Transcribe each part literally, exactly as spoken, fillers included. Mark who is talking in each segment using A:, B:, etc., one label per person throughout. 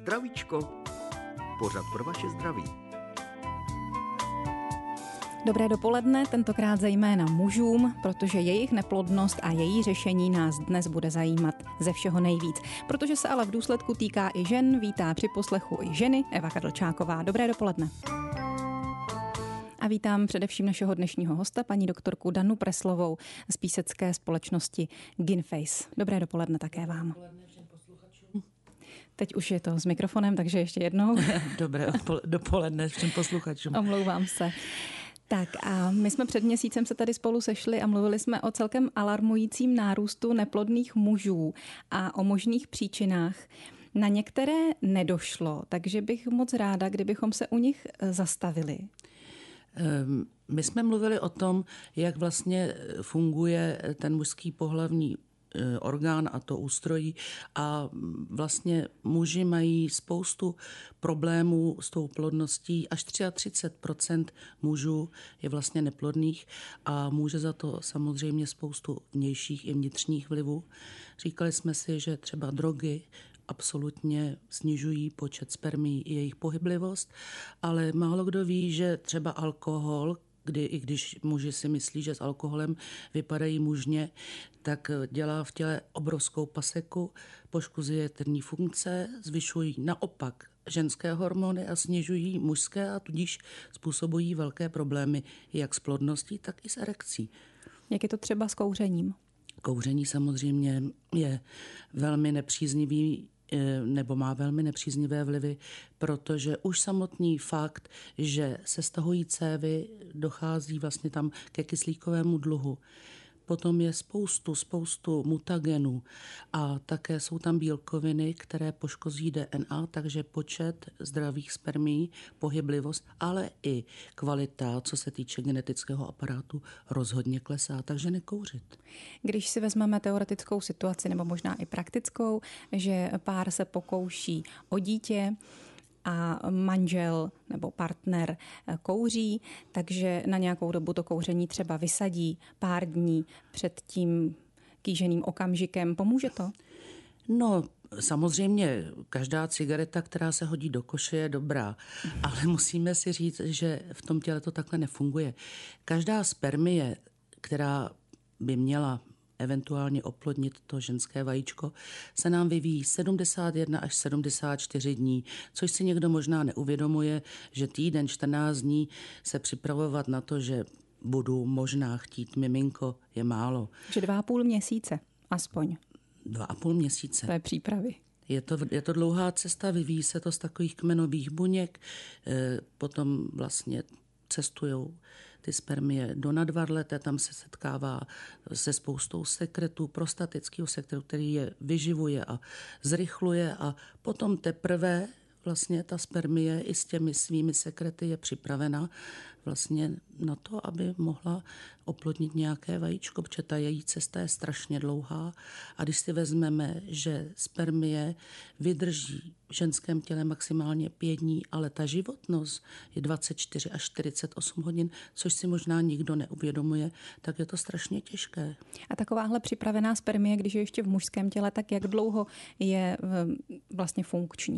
A: Zdravíčko. Pořad pro vaše zdraví.
B: Dobré dopoledne, tentokrát zejména mužům, protože jejich neplodnost a její řešení nás dnes bude zajímat ze všeho nejvíc. Protože se ale v důsledku týká i žen, vítá při poslechu i ženy Eva Kadlčáková. Dobré dopoledne. A vítám především našeho dnešního hosta, paní doktorku Danu Preslovou z písecké společnosti Ginface. Dobré dopoledne také vám.
C: Dopoledne všem posluchačům.
B: Teď už je to s mikrofonem, takže ještě jednou.
C: Dobré dopoledne všem posluchačům.
B: Omlouvám se. Tak a my jsme před měsícem se tady spolu sešli a mluvili jsme o celkem alarmujícím nárůstu neplodných mužů a o možných příčinách. Na některé nedošlo, takže bych moc ráda, kdybychom se u nich zastavili.
C: My jsme mluvili o tom, jak vlastně funguje ten mužský pohlavní orgán a to ústrojí a vlastně muži mají spoustu problémů s tou plodností. Až třicet tři procent mužů je vlastně neplodných a může za to samozřejmě spoustu vnějších i vnitřních vlivů. Říkali jsme si, že třeba drogy absolutně snižují počet spermií i jejich pohyblivost, ale málo kdo ví, že třeba alkohol, kdy i když muži si myslí, že s alkoholem vypadají mužně, tak dělá v těle obrovskou paseku, poškozuje terní funkce, zvyšují naopak ženské hormony a snižují mužské a tudíž způsobují velké problémy jak s plodností, tak i s erekcí.
B: Jak je to třeba s kouřením?
C: Kouření samozřejmě je velmi nepříznivý nebo má velmi nepříznivé vlivy, protože už samotný fakt, že se stahují cévy, dochází vlastně tam ke kyslíkovému dluhu. Potom je spoustu, spoustu mutagenů a také jsou tam bílkoviny, které poškozí D N A, takže počet zdravých spermií, pohyblivost, ale i kvalita, co se týče genetického aparátu, rozhodně klesá, takže nekouřit.
B: Když si vezmeme teoretickou situaci, nebo možná i praktickou, že pár se pokouší o dítě, a manžel nebo partner kouří, takže na nějakou dobu to kouření třeba vysadí pár dní před tím kýženým okamžikem. Pomůže to?
C: No, samozřejmě každá cigareta, která se hodí do koše, je dobrá, ale musíme si říct, že v tom těle to takhle nefunguje. Každá spermie, která by měla eventuálně oplodnit to ženské vajíčko, se nám vyvíjí sedmdesát jedna až sedmdesát čtyři dní, což si někdo možná neuvědomuje, že týden, čtrnáct dní se připravovat na to, že budu možná chtít miminko, je málo.
B: Že dva a půl měsíce, aspoň.
C: Dva a půl měsíce.
B: To je přípravy.
C: Je to, je to dlouhá cesta, vyvíjí se to z takových kmenových buněk, potom vlastně cestujou ty spermie do nadvarleté, tam se setkává se spoustou sekretů, prostatického sekretu, který je vyživuje a zrychluje a potom teprve vlastně ta spermie i s těmi svými sekrety je připravena vlastně na to, aby mohla oplodnit nějaké vajíčko, protože ta její cesta je strašně dlouhá a když si vezmeme, že spermie vydrží v ženském těle maximálně pět dní, ale ta životnost je dvacet čtyři až čtyřicet osm hodin, což si možná nikdo neuvědomuje, tak je to strašně těžké.
B: A takováhle připravená spermie, když je ještě v mužském těle, tak jak dlouho je vlastně funkční?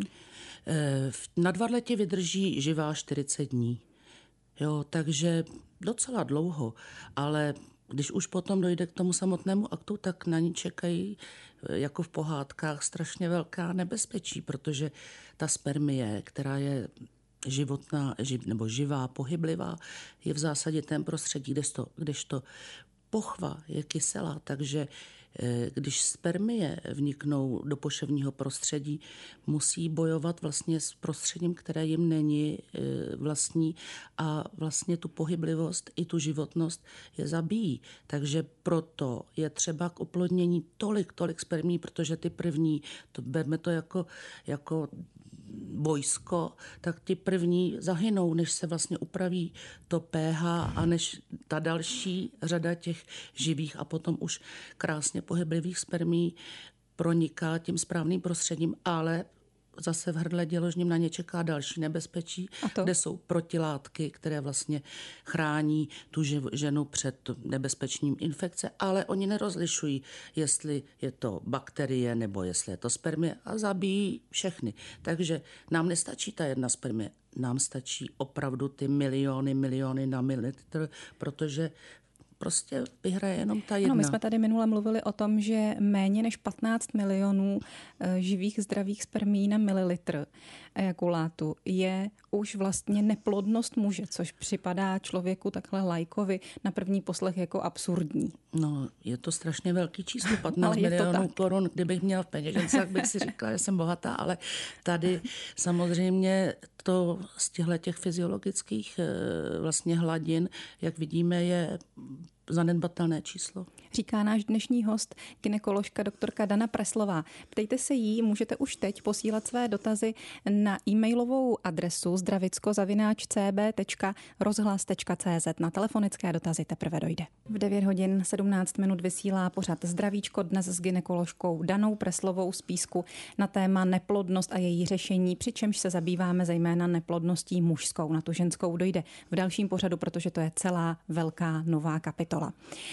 C: V nadvarletě vydrží živá čtyřicet dní. Jo, takže docela dlouho, ale když už potom dojde k tomu samotnému aktu, tak na ní čekají jako v pohádkách strašně velká nebezpečí, protože ta spermie, která je životná nebo živá, pohyblivá, je v zásadě ten prostředí, kdežto, kdežto pochva je kyselá, takže když spermie vniknou do poševního prostředí, musí bojovat vlastně s prostředím, které jim není vlastní a vlastně tu pohyblivost i tu životnost je zabíjí. Takže proto je třeba k oplodnění tolik, tolik spermí, protože ty první, to berme to jako, jako vojsko, tak ty první zahynou, než se vlastně upraví to pH a než ta další řada těch živých a potom už krásně pohyblivých spermí proniká tím správným prostředím, ale zase v hrdle děložním na ně čeká další nebezpečí, kde jsou protilátky, které vlastně chrání tu ženu před nebezpečným infekce, ale oni nerozlišují, jestli je to bakterie nebo jestli je to spermie a zabíjí všechny. Takže nám nestačí ta jedna spermie, nám stačí opravdu ty miliony, miliony na mililitr, protože prostě vyhraje jenom ta jedna.
B: No, my jsme tady minule mluvili o tom, že méně než patnáct milionů živých zdravých spermií na mililitr ejakulátu je už vlastně neplodnost muže, což připadá člověku takhle lajkovi na první poslech jako absurdní.
C: No, je to strašně velký číslo, patnáct milionů korun. Kdybych měla v peněžence, tak bych si říkala, že jsem bohatá, ale tady samozřejmě to z těchto těch fyziologických vlastně hladin, jak vidíme, je zanedbatelné číslo.
B: Říká náš dnešní host, gynekoložka doktorka Dana Preslová. Ptejte se jí, můžete už teď posílat své dotazy na e-mailovou adresu zdravicko zavináč c b tečka rozhlas tečka c z. Na telefonické dotazy teprve dojde. V devět hodin sedmnáct minut vysílá pořad Zdravíčko dnes s gynekoložkou Danou Preslovou z Písku na téma neplodnost a její řešení, přičemž se zabýváme zejména neplodností mužskou. Na tu ženskou dojde v dalším pořadu, protože to je celá velká nová kapitola.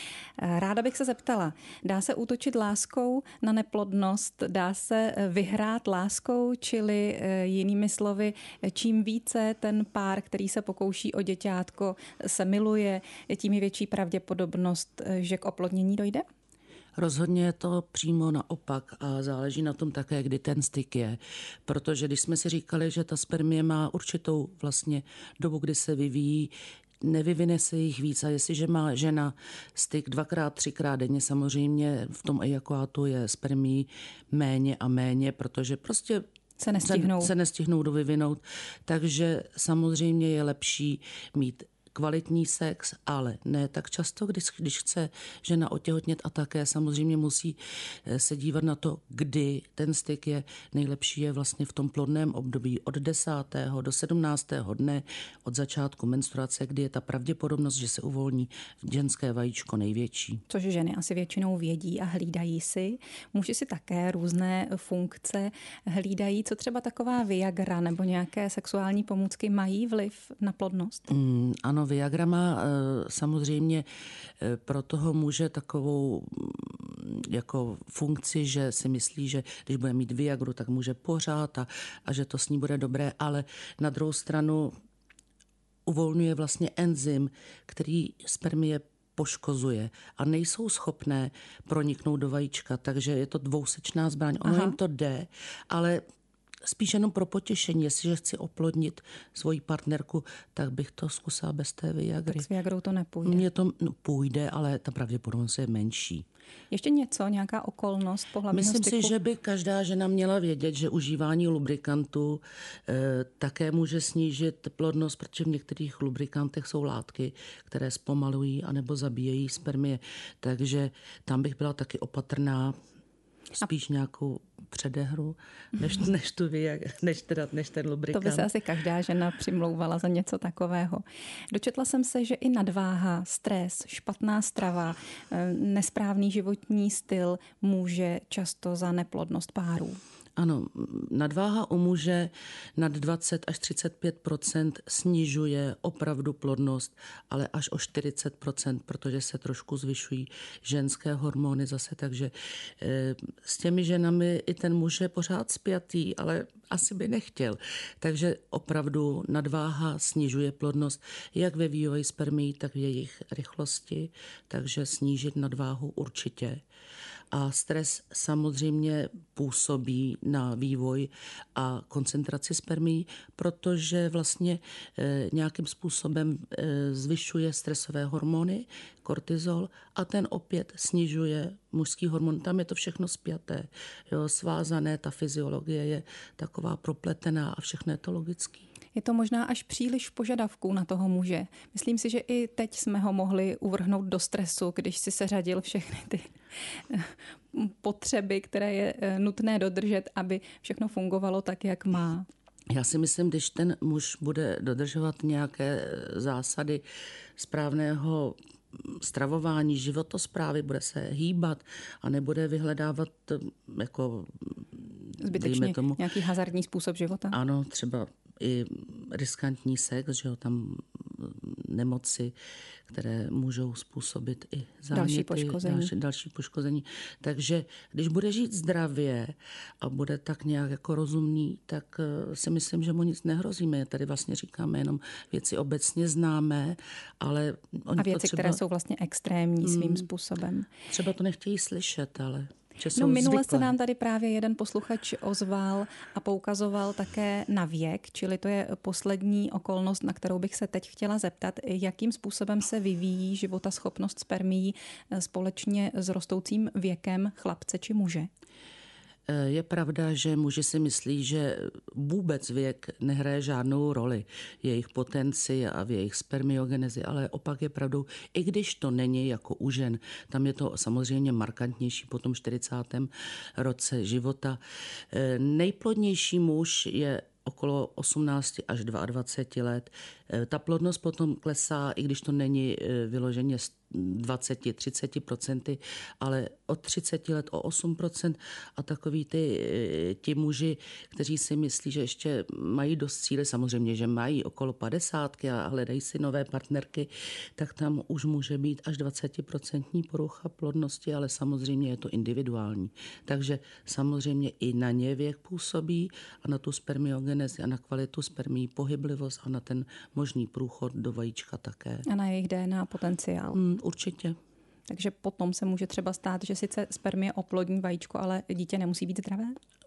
B: Ráda bych se zeptala, dá se útočit láskou na neplodnost, dá se vyhrát láskou, čili jinými slovy, čím více ten pár, který se pokouší o děťátko, se miluje, tím je větší pravděpodobnost, že k oplodnění dojde?
C: Rozhodně je to přímo naopak a záleží na tom také, kdy ten styk je. Protože když jsme si říkali, že ta spermie má určitou vlastně dobu, kdy se vyvíjí, nevyvine se jich víc a jestliže má žena styk dvakrát, třikrát denně, samozřejmě v tom ejakulátu je spermí méně a méně, protože prostě
B: se nestihnou,
C: se, se nestihnou dovyvinout. Takže samozřejmě je lepší mít kvalitní sex, ale ne tak často, když, když chce žena otěhotnět a také samozřejmě musí se dívat na to, kdy ten styk je. Nejlepší je vlastně v tom plodném období od desátého do sedmnáctého dne od začátku menstruace, kdy je ta pravděpodobnost, že se uvolní ženské vajíčko největší.
B: Což ženy asi většinou vědí a hlídají si. Muži si také různé funkce hlídají. Co třeba taková Viagra nebo nějaké sexuální pomůcky mají vliv na plodnost?
C: Mm, ano, Viagra má samozřejmě pro toho muže takovou jako funkci, že si myslí, že když bude mít Viagru, tak může pořád a, a že to s ní bude dobré, ale na druhou stranu uvolňuje vlastně enzym, který spermie poškozuje a nejsou schopné proniknout do vajíčka, takže je to dvousečná zbraň. Ono Aha. jim to jde, ale spíš jenom pro potěšení. Jestliže chci oplodnit svoji partnerku, tak bych to zkusila bez té Viagry.
B: Tak s Viagrou to nepůjde.
C: Mně to no, půjde, ale ta pravděpodobnost je menší.
B: Ještě něco, nějaká okolnost pohlavního
C: Myslím
B: styku?
C: si, že by každá žena měla vědět, že užívání lubrikantu e, také může snížit plodnost, protože v některých lubrikantech jsou látky, které zpomalují anebo zabíjejí spermie. Takže tam bych byla taky opatrná. Spíš nějakou předehru, než, než, tu vy, než, teda, než ten lubrikant.
B: To by se asi každá žena přimlouvala za něco takového. Dočetla jsem se, že i nadváha, stres, špatná strava, nesprávný životní styl může často za neplodnost párů.
C: Ano, nadváha u muže nad dvacet až třicet pět procent snižuje opravdu plodnost, ale až o čtyřicet procent, protože se trošku zvyšují ženské hormony zase, takže e, s těmi ženami i ten muž je pořád spjatý, ale asi by nechtěl. Takže opravdu nadváha snižuje plodnost jak ve vývoji spermií, tak v jejich rychlosti, takže snížit nadváhu určitě. A stres samozřejmě působí na vývoj a koncentraci spermií, protože vlastně e, nějakým způsobem e, zvyšuje stresové hormony, kortizol, a ten opět snižuje mužský hormon. Tam je to všechno spjaté, jo, svázané, ta fyziologie je taková propletená a všechno je to logický.
B: Je to možná až příliš požadavků na toho muže. Myslím si, že i teď jsme ho mohli uvrhnout do stresu, když si seřadil všechny ty potřeby, které je nutné dodržet, aby všechno fungovalo tak, jak má.
C: Já si myslím, když ten muž bude dodržovat nějaké zásady správného stravování, životosprávy, bude se hýbat a nebude vyhledávat jako
B: zbytečně
C: tomu,
B: nějaký hazardní způsob života?
C: Ano, třeba i riskantní sex, že jo, tam nemoci, které můžou způsobit i záněty,
B: další poškození.
C: Další, další poškození. Takže když bude žít zdravě a bude tak nějak jako rozumný, tak si myslím, že mu nic nehrozíme. Tady vlastně říkáme jenom věci obecně známé, ale oni
B: a věci,
C: to třeba,
B: které jsou vlastně extrémní svým
C: hmm,
B: způsobem.
C: Třeba to nechtějí slyšet, ale...
B: No, minule se nám tady právě jeden posluchač ozval a poukazoval také na věk, čili to je poslední okolnost, na kterou bych se teď chtěla zeptat, jakým způsobem se vyvíjí životaschopnost spermií společně s rostoucím věkem chlapce či muže.
C: Je pravda, že muži si myslí, že vůbec věk nehraje žádnou roli v jejich potenci a v jejich spermiogenezi, ale opak je pravdou, i když to není jako u žen. Tam je to samozřejmě markantnější po tom čtyřicátém roce života. Nejplodnější muž je okolo osmnáct až dvacet dva let. Ta plodnost potom klesá, i když to není vyloženě dvacet až třicet procent, ale od třicet let o osm procent a takový ty ti muži, kteří si myslí, že ještě mají dost síly, samozřejmě, že mají okolo padesátky a hledají si nové partnerky, tak tam už může být až dvacet procent porucha plodnosti, ale samozřejmě je to individuální. Takže samozřejmě i na ně věk působí a na tu spermiogenezi a na kvalitu spermií, pohyblivost a na ten možný průchod do vajíčka také.
B: A na jejich D N A potenciál.
C: Mm, určitě.
B: Takže potom se může třeba stát, že sice spermie oplodní vajíčko, ale dítě nemusí být zdravé?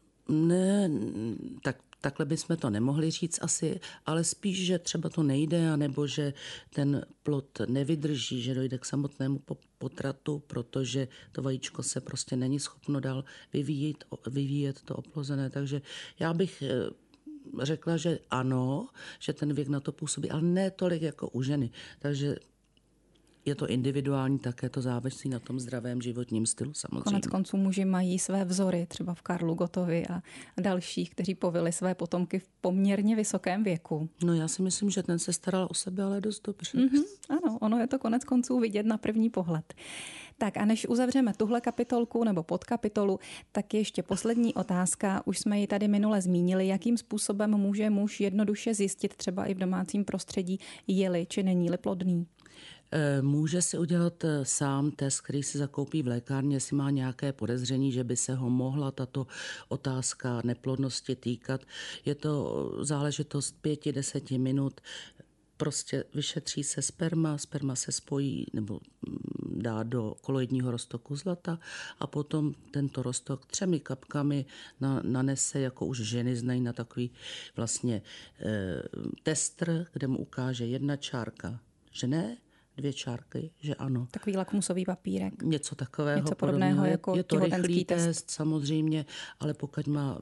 C: Ne, tak takhle bychom to nemohli říct asi, ale spíš, že třeba to nejde, anebo že ten plod nevydrží, že dojde k samotnému potratu, protože to vajíčko se prostě není schopno dál vyvíjet, vyvíjet to oplozené. Takže já bych řekla, že ano, že ten věk na to působí, ale ne tolik jako u ženy. Takže je to individuální, také to závisí na tom zdravém životním stylu samozřejmě.
B: Konec konců muži mají své vzory, třeba v Karlu Gottovi a dalších, kteří povili své potomky v poměrně vysokém věku.
C: No já si myslím, že ten se staral o sebe, ale dost dobře.
B: Mm-hmm, ano, ono je to konec konců vidět na první pohled. Tak a než uzavřeme tuhle kapitolku nebo podkapitolu, tak ještě poslední otázka. Už jsme ji tady minule zmínili, jakým způsobem může muž jednoduše zjistit třeba i v domácím prostředí, je-li či není-li plodný.
C: Může si udělat sám test, který si zakoupí v lékárně, jestli má nějaké podezření, že by se ho mohla tato otázka neplodnosti týkat. Je to záležitost pěti, deseti minut. Prostě vyšetří se sperma, sperma se spojí nebo dá do koloidního roztoku zlata a potom tento roztok třemi kapkami nanese, jako už ženy znají, na takový vlastně e, testr, kde mu ukáže jedna čárka, že ne, dvě čárky, že ano.
B: Takový lakmusový papírek.
C: Něco takového.
B: Něco podobného
C: podobného.
B: jako
C: je to rychlý
B: test.
C: test samozřejmě, ale pokud má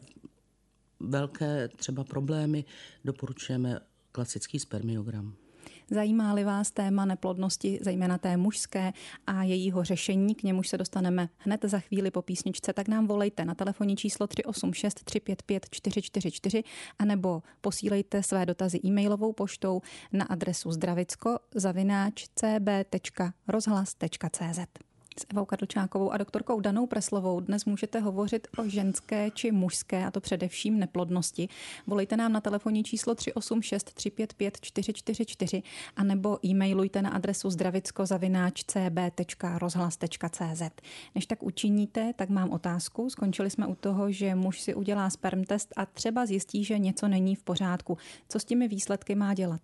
C: velké třeba problémy, doporučujeme klasický spermiogram.
B: Zajímá-li vás téma neplodnosti, zejména té mužské a jejího řešení, k němuž se dostaneme hned za chvíli po písničce, tak nám volejte na telefonní číslo tři osm šest tři pět pět čtyři čtyři čtyři anebo posílejte své dotazy e-mailovou poštou na adresu zdravicko zavináč c b tečka rozhlas tečka c z. S Evou Kadlčákovou a doktorkou Danou Preslovou dnes můžete hovořit o ženské či mužské, a to především neplodnosti. Volejte nám na telefonní číslo tři osm šest tři pět pět čtyři čtyři čtyři anebo e-mailujte na adresu zdravicko zavináč c b tečka rozhlas tečka c z. Než tak učiníte, tak mám otázku. Skončili jsme u toho, že muž si udělá sperm test a třeba zjistí, že něco není v pořádku. Co s těmi výsledky má dělat?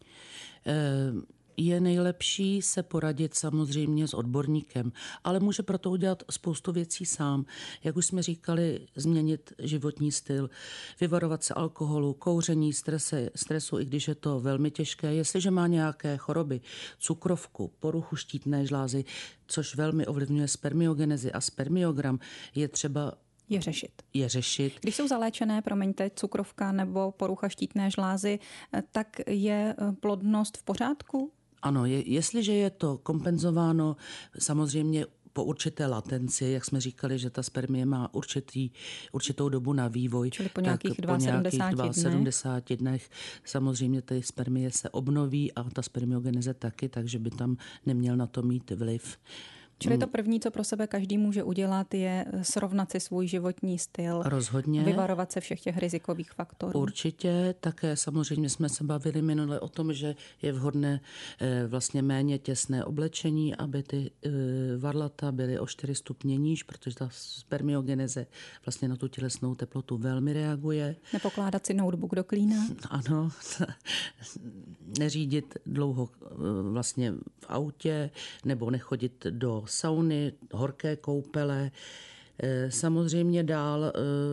C: Uh... Je nejlepší se poradit samozřejmě s odborníkem, ale může proto udělat spoustu věcí sám. Jak už jsme říkali, změnit životní styl, vyvarovat se alkoholu, kouření, strese, stresu, i když je to velmi těžké. Jestliže má nějaké choroby, cukrovku, poruchu štítné žlázy, což velmi ovlivňuje spermiogenezi a spermiogram, je třeba
B: Je řešit.
C: Je řešit.
B: Když jsou zaléčené, promiňte, cukrovka nebo porucha štítné žlázy, tak je plodnost v pořádku?
C: Ano, je, jestliže je to kompenzováno samozřejmě po určité latenci, jak jsme říkali, že ta spermie má určitý, určitou dobu na vývoj.
B: Čili po nějakých
C: sedmdesáti sedmdesáti dnech samozřejmě ty spermie se obnoví a ta spermiogeneze taky, takže by tam neměl na to mít vliv.
B: Čili to první, co pro sebe každý může udělat, je srovnat si svůj životní styl.
C: Rozhodně.
B: Vyvarovat se všech těch rizikových faktorů.
C: Určitě. Také samozřejmě jsme se bavili minule o tom, že je vhodné vlastně méně těsné oblečení, aby ty varlata byly o čtyři stupně níž, protože ta spermiogeneze vlastně na tu tělesnou teplotu velmi reaguje.
B: Nepokládat si notebook do klína.
C: Ano. Neřídit dlouho vlastně v autě nebo nechodit do sauny, horké koupele. Samozřejmě dál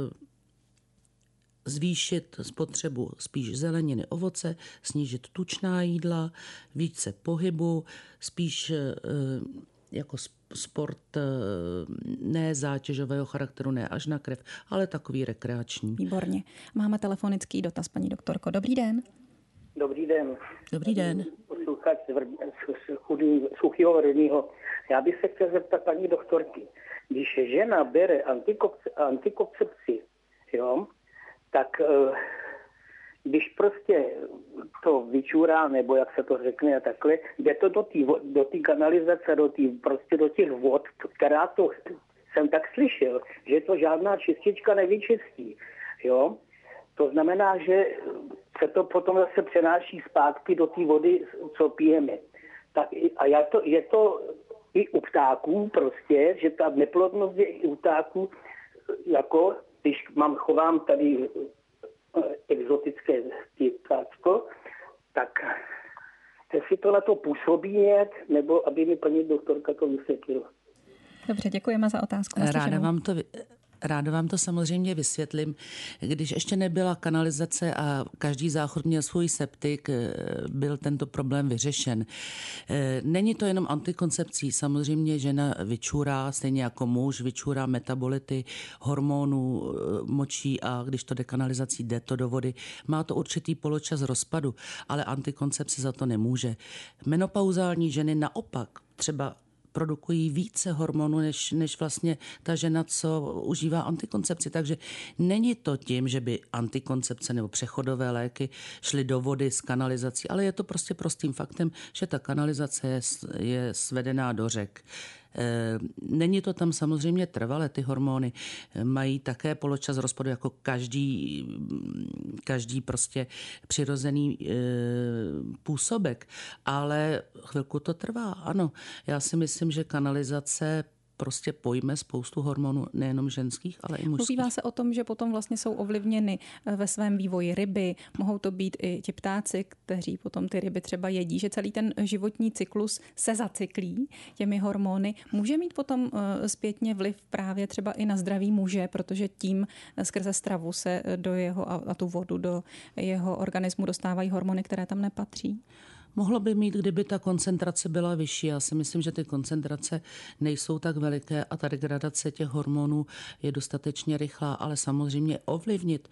C: zvýšit spotřebu spíš zeleniny, ovoce, snížit tučná jídla, více pohybu, spíš jako sport ne zátěžového charakteru, ne až na krev, ale takový rekreační.
B: Výborně. Máme telefonický dotaz, paní doktorko. Dobrý den.
D: Dobrý den.
C: Dobrý den.
D: Posluchač z Suchého Rudního. Já bych se chtěl zeptat paní doktorky. Když žena bere antikoncepci, jo, tak když prostě to vyčurá, nebo jak se to řekne a takhle, jde to do té do té kanalizace, do tý, prostě do těch vod, která to, jsem tak slyšel, že to žádná čistička nevyčistí, jo. To znamená, že se to potom zase přenáší zpátky do té vody, co pijeme. Tak a je to, je to i u ptáků prostě, že ta neplodnost je i u ptáků, jako když mám, chovám tady exotické ptáctvo, tak jestli to na to působí nějak, nebo aby mi paní doktorka to vysvětlila.
B: Dobře, děkujeme za otázku.
C: Ráda vám to... Ráda vám to samozřejmě vysvětlím. Když ještě nebyla kanalizace a každý záchod měl svůj septik, byl tento problém vyřešen. Není to jenom antikoncepcí. Samozřejmě žena vyčurá, stejně jako muž, vyčurá metabolity hormonů, močí a když to jde kanalizací, jde to do vody. Má to určitý poločas rozpadu, ale antikoncepce za to nemůže. Menopauzální ženy naopak třeba produkují více hormonů, než, než vlastně ta žena, co užívá antikoncepci. Takže není to tím, že by antikoncepce nebo přechodové léky šly do vody s kanalizací, ale je to prostě prostým faktem, že ta kanalizace je, je svedená do řek. Není to tam samozřejmě trvale, ty hormony mají také poločas rozpadu jako každý, každý prostě přirozený e, působek, ale chvilku to trvá, ano. Já si myslím, že kanalizace prostě pojme spoustu hormonů, nejenom ženských, ale i mužských.
B: Mluvívá se o tom, že potom vlastně jsou ovlivněny ve svém vývoji ryby, mohou to být i ti ptáci, kteří potom ty ryby třeba jedí, že celý ten životní cyklus se zacyklí těmi hormony. Může mít potom zpětně vliv právě třeba i na zdraví muže, protože tím skrze stravu se do jeho a tu vodu do jeho organismu dostávají hormony, které tam nepatří?
C: Mohlo by mít, kdyby ta koncentrace byla vyšší. Já si myslím, že ty koncentrace nejsou tak veliké a ta degradace těch hormonů je dostatečně rychlá, ale samozřejmě ovlivnit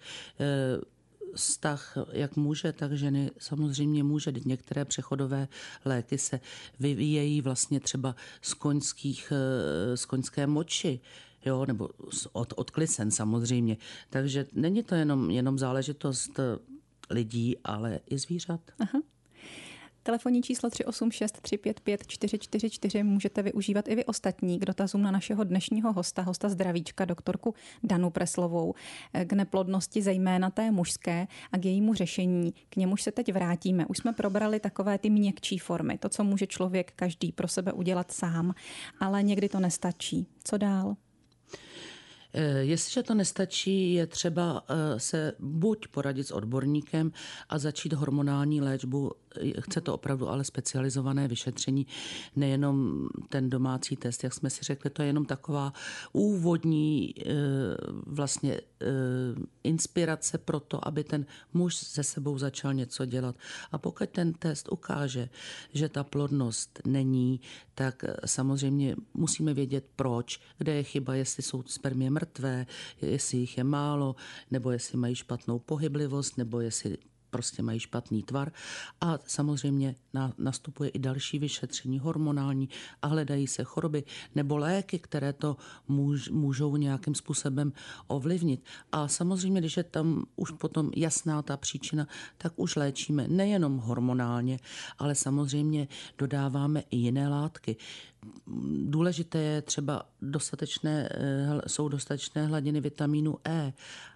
C: vztah jak muže, tak ženy samozřejmě může. Některé přechodové léky se vyvíjejí vlastně třeba z, koňských, z koňské moči. Jo, nebo od, od klicen samozřejmě. Takže není to jenom, jenom záležitost lidí, ale i zvířat.
B: Aha. Telefonní číslo tři osm šest tři pět pět čtyři čtyři čtyři můžete využívat i vy ostatní k dotazům na našeho dnešního hosta, hosta zdravíčka, doktorku Danu Preslovou, k neplodnosti zejména té mužské a k jejímu řešení. K němuž se teď vrátíme. Už jsme probrali takové ty měkčí formy, to, co může člověk každý pro sebe udělat sám, ale někdy to nestačí. Co dál?
C: Jestliže to nestačí, je třeba se buď poradit s odborníkem a začít hormonální léčbu. Chce to opravdu ale specializované vyšetření, nejenom ten domácí test, jak jsme si řekli, to je jenom taková úvodní vlastně inspirace pro to, aby ten muž se sebou začal něco dělat. A pokud ten test ukáže, že ta plodnost není, tak samozřejmě musíme vědět proč, kde je chyba, jestli jsou spermie mrtvé, jestli jich je málo, nebo jestli mají špatnou pohyblivost, nebo jestli prostě mají špatný tvar a samozřejmě na, nastupuje i další vyšetření hormonální a hledají se choroby nebo léky, které to můž, můžou nějakým způsobem ovlivnit. A samozřejmě, když je tam už potom jasná ta příčina, tak už léčíme nejenom hormonálně, ale samozřejmě dodáváme i jiné látky. Důležité je třeba dostatečné, jsou dostatečné hladiny vitamínu E,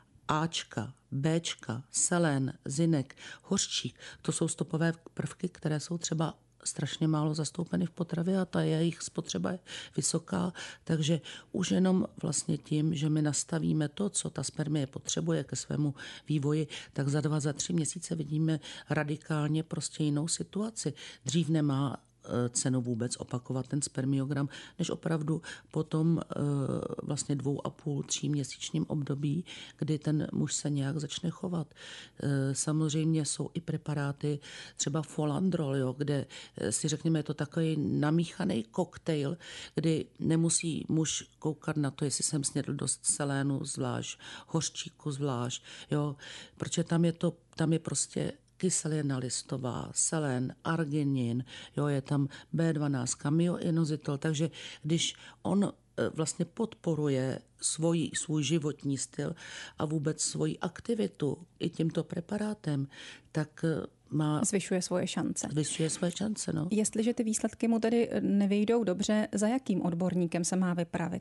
C: Ačka, Bčka, selen, zinek, hořčík. To jsou stopové prvky, které jsou třeba strašně málo zastoupeny v potravě a ta jejich spotřeba je vysoká, takže už jenom vlastně tím, že my nastavíme to, co ta spermie potřebuje ke svému vývoji, tak za dva, za tři měsíce vidíme radikálně prostě jinou situaci. Dřív nemá cenu vůbec opakovat ten spermiogram, než opravdu po tom vlastně dvou a půl, tří měsíčním období, kdy ten muž se nějak začne chovat. Samozřejmě jsou i preparáty, třeba Folandrol, jo, kde si řekněme, je to takový namíchaný koktejl, kdy nemusí muž koukat na to, jestli jsem snědl dost selénu zvlášť, hořčíku zvlášť, jo, protože tam je to, tam je prostě kyselina listová, selen, arginin, jo, je tam bé dvanáct, myoinositol, takže když on vlastně podporuje svůj, svůj životní styl a vůbec svoji aktivitu i tímto preparátem, tak má...
B: Zvyšuje svoje šance.
C: Zvyšuje svoje šance, no.
B: Jestliže ty výsledky mu tedy nevyjdou dobře, za jakým odborníkem se má vypravit?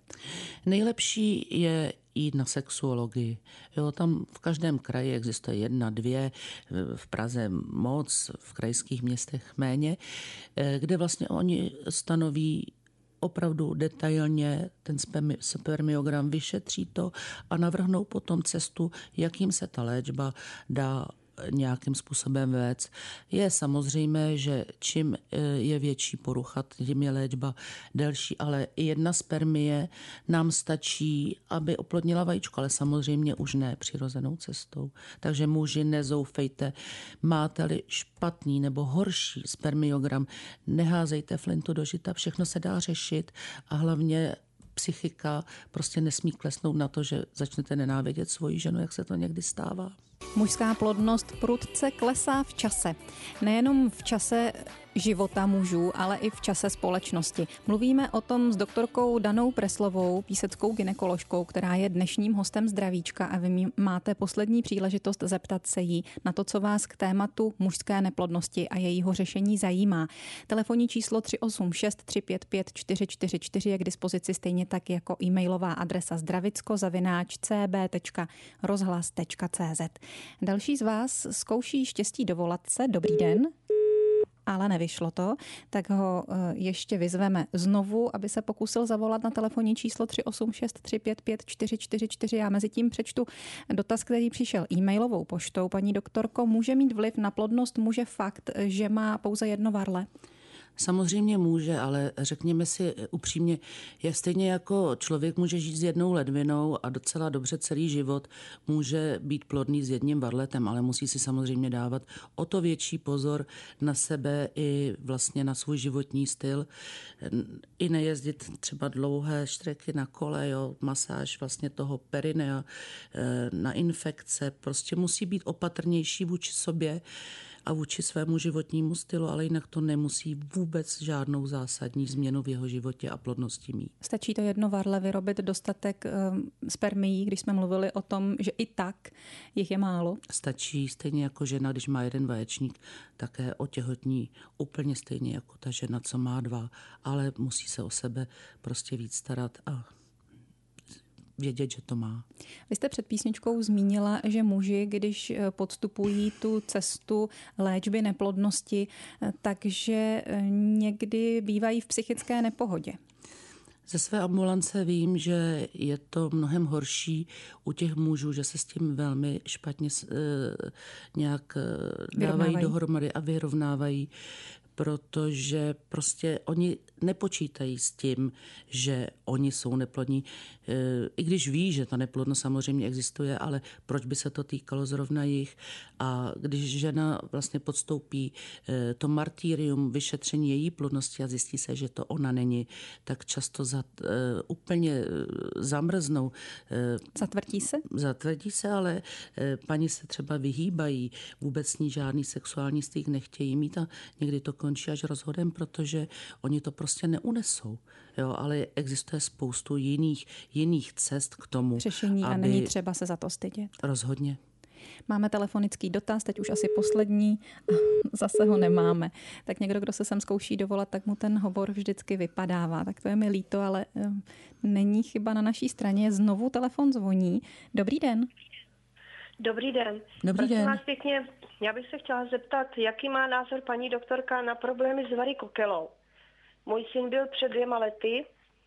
C: Nejlepší je jít na sexuologii. Jo, tam v každém kraji existuje jedna, dvě, v Praze moc, v krajských městech méně, kde vlastně oni stanoví opravdu detailně ten spermiogram, vyšetří to a navrhnou potom cestu, jakým se ta léčba dá nějakým způsobem vést. Je samozřejmé, že čím je větší porucha, tím je léčba delší, ale jedna spermie nám stačí, aby oplodnila vajíčko, ale samozřejmě už ne přirozenou cestou. Takže muži, nezoufejte, máte-li špatný nebo horší spermiogram, neházejte flintu do žita, všechno se dá řešit a hlavně psychika prostě nesmí klesnout na to, že začnete nenávidět svoji ženu, jak se to někdy stává.
B: Mužská plodnost prudce klesá v čase. Nejenom v čase života mužů, ale i v čase společnosti. Mluvíme o tom s doktorkou Danou Preslovou, píseckou gynekoložkou, která je dnešním hostem Zdravíčka a vy máte poslední příležitost zeptat se jí na to, co vás k tématu mužské neplodnosti a jejího řešení zajímá. Telefonní číslo tři osm šest tři pět pět čtyři čtyři čtyři je k dispozici stejně tak jako e-mailová adresa zdravicko zavináč c b tečka rozhlas tečka c z. Další z vás zkouší štěstí dovolat se. Dobrý den. Ale nevyšlo to, tak ho ještě vyzveme znovu, aby se pokusil zavolat na telefonní číslo tři osm šest tři pět pět čtyři čtyři čtyři. Já mezi tím přečtu dotaz, který přišel e-mailovou poštou. Paní doktorko, může mít vliv na plodnost muže fakt, že má pouze jedno varle?
C: Samozřejmě může, ale řekněme si upřímně, je stejně jako člověk může žít s jednou ledvinou a docela dobře celý život může být plodný s jedním varletem, ale musí si samozřejmě dávat o to větší pozor na sebe i vlastně na svůj životní styl. I nejezdit třeba dlouhé štreky na kole, jo, masáž vlastně toho perinea, na infekce. Prostě musí být opatrnější vůči sobě a vůči svému životnímu stylu, ale jinak to nemusí vůbec žádnou zásadní změnu v jeho životě a plodnosti mít.
B: Stačí to jedno varle vyrobit dostatek um, spermií, když jsme mluvili o tom, že i tak jich je málo? Stačí,
C: stejně jako žena, když má jeden vaječník, také otěhotní úplně stejně jako ta žena, co má dva, ale musí se o sebe prostě víc starat a vědět, že to má.
B: Vy jste před písničkou zmínila, že muži, když podstupují tu cestu léčby neplodnosti, takže někdy bývají v psychické nepohodě.
C: Ze své ambulance vím, že je to mnohem horší u těch mužů, že se s tím velmi špatně uh, nějak uh, dávají dohromady a vyrovnávají, protože prostě oni nepočítají s tím, že oni jsou neplodní. I když ví, že ta neplodnost samozřejmě existuje, ale proč by se to týkalo zrovna jich? A když žena vlastně podstoupí to martýrium vyšetření její plodnosti a zjistí se, že to ona není, tak často za, úplně zamrznou.
B: Zatvrdí Zatvrdí se?
C: Zatvrdí se, ale e, paní se třeba vyhýbají, vůbec s ní žádný sexuální styk nechtějí mít a někdy to končí až rozhodem, protože oni to prostě neunesou. Jo, ale existuje spoustu jiných, jiných cest k tomu.
B: Řešení
C: aby...
B: a není třeba se za to stydět.
C: Rozhodně.
B: Máme telefonický dotaz, teď už asi poslední, zase ho nemáme. Tak někdo, kdo se sem zkouší dovolat, tak mu ten hovor vždycky vypadává. Tak to je mi líto, ale um, není chyba na naší straně. Znovu telefon zvoní. Dobrý den.
E: Dobrý den.
C: Dobrý
E: Prosím
C: den.
E: vás pěkně, já bych se chtěla zeptat, jaký má názor paní doktorka na problémy s varikokelou. Můj syn byl před dvěma lety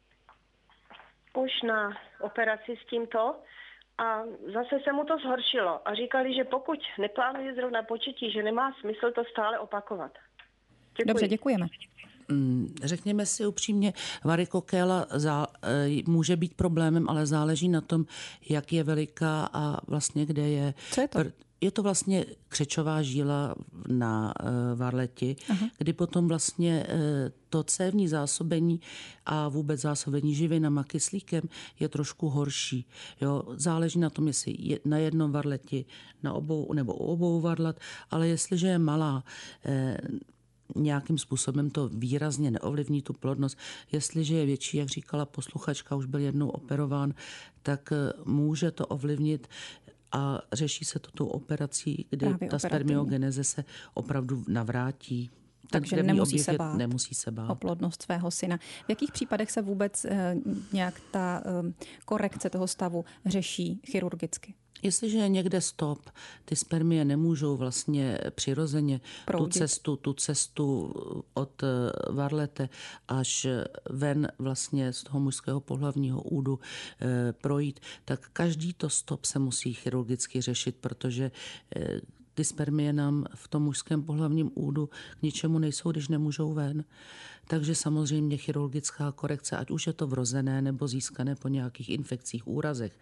E: už na operaci s tímto a zase se mu to zhoršilo. A říkali, že pokud neplánuje zrovna početí, že nemá smysl to stále opakovat. Děkuji.
B: Dobře, děkujeme.
C: Řekněme si upřímně, varikokéla zá, může být problémem, ale záleží na tom, jak je veliká a vlastně kde je.
B: Co je to?
C: Je to vlastně křečová žíla na uh, varleti, Aha. kdy potom vlastně uh, to cévní zásobení a vůbec zásobení živinama kyslíkem je trošku horší. Jo? Záleží na tom, jestli je na jednom varleti, na obou nebo u obou varlat, ale jestliže je malá, uh, nějakým způsobem to výrazně neovlivní tu plodnost. Jestliže je větší, jak říkala posluchačka, už byl jednou operován, tak může to ovlivnit a řeší se to tou operací, kdy
B: Právě
C: ta spermiogeneze se opravdu navrátí.
B: Takže nemusí se, bát
C: nemusí se bát
B: o plodnost svého syna. V jakých případech se vůbec eh, nějak ta eh, korekce toho stavu řeší chirurgicky?
C: Jestliže je někde stop, ty spermie nemůžou vlastně přirozeně tu cestu, tu cestu od varlete až ven vlastně z toho mužského pohlavního údu e, projít, tak každý to stop se musí chirurgicky řešit, protože e, ty spermie nám v tom mužském pohlavním údu k ničemu nejsou, když nemůžou ven. Takže samozřejmě chirurgická korekce, ať už je to vrozené nebo získané po nějakých infekcích, úrazech,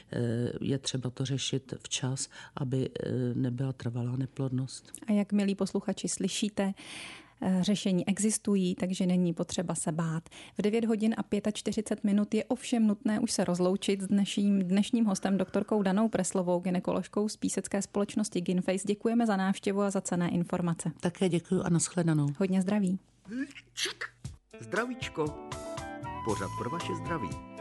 C: je třeba to řešit včas, aby nebyla trvalá neplodnost.
B: A jak, milí posluchači, slyšíte, řešení existují, takže není potřeba se bát. V devět hodin a čtyřicet pět minut je ovšem nutné už se rozloučit s dnešním, dnešním hostem, doktorkou Danou Preslovou, gynekoložkou z písecké společnosti Gynface. Děkujeme za návštěvu a za cenné informace.
C: Také děkuji a nashledanou.
B: Hodně zdraví.
A: Zdravíčko. Pořad pro vaše zdraví.